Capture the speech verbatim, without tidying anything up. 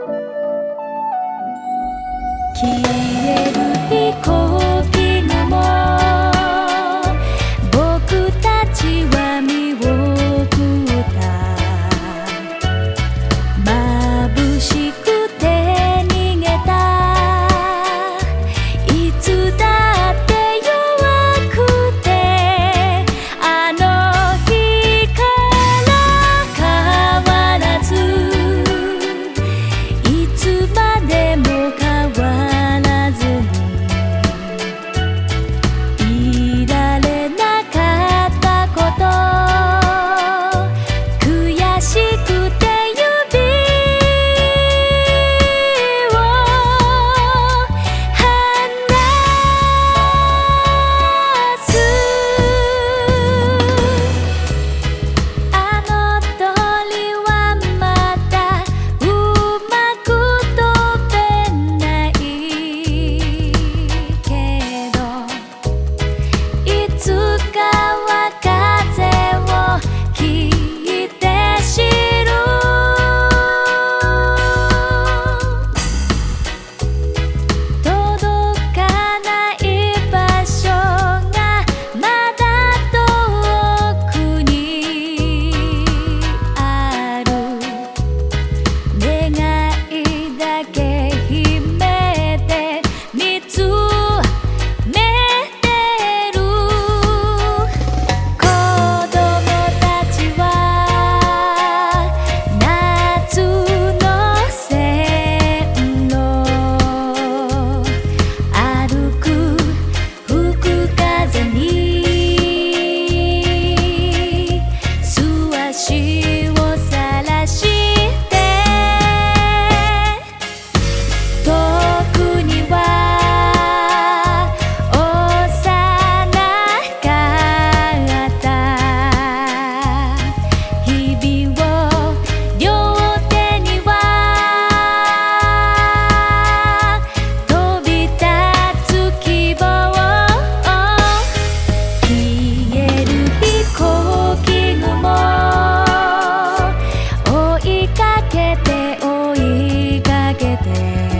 消える飛行機雲、僕たちは見送った。眩しくて逃げた。いつだって弱くて、あの日から変わらず、いつまでも変わらずにいられなかったこと、悔しくて指を離す。あの鳥はまたうまく飛べないけど、いつかは風を切って知る。届かない場所がまだ遠くにある。願いだけ秘めて見つめてる。子供たちは夏の線路歩く吹く風に素足をさらして遠くには幼かった日々を両手には飛び立つ希望。消える飛行機雲、追いかけて追いかけて